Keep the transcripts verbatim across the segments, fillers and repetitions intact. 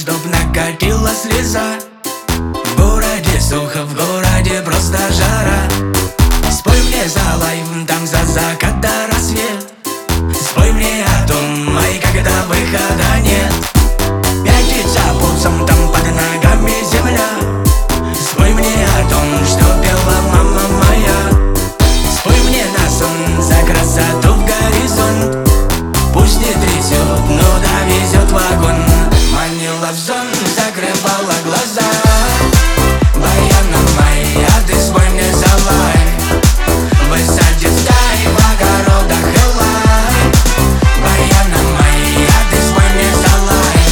чтоб накатила слеза. В городе сухо, в городе просто жара. Спой мне за лайв, там за закат до рассвет. Спой мне о том, ай, когда выхода нет. Пятится пульсом, там под ногами земля. Спой мне о том, что пела мама моя. Спой мне на сон за красоту в горизонт. Пусть не трясет, но довезет вагон. Манила в сон, закрывала глаза. Баяна моя, ты спой мне за лайв. Высадит стаи в огородах и лай. Баяна моя, ты спой мне за лайв.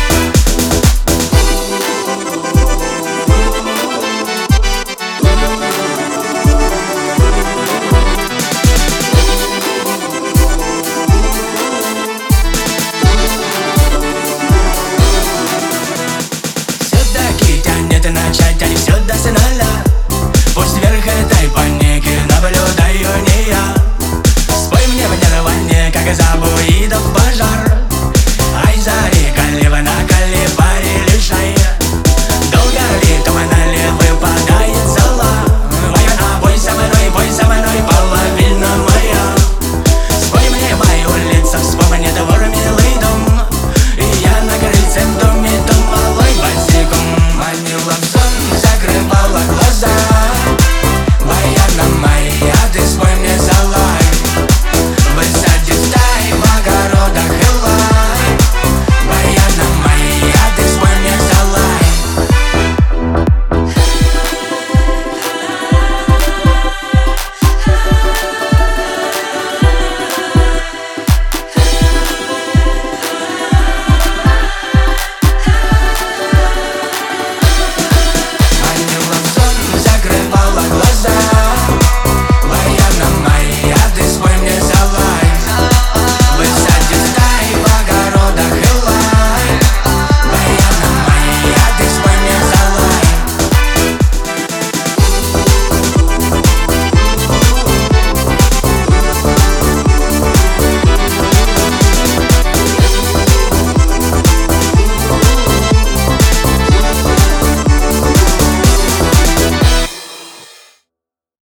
Все-таки тянет начать, а не все до финала. Пусть вверх этой паники наблюдаю не я. Спой мне в нирване, как забой.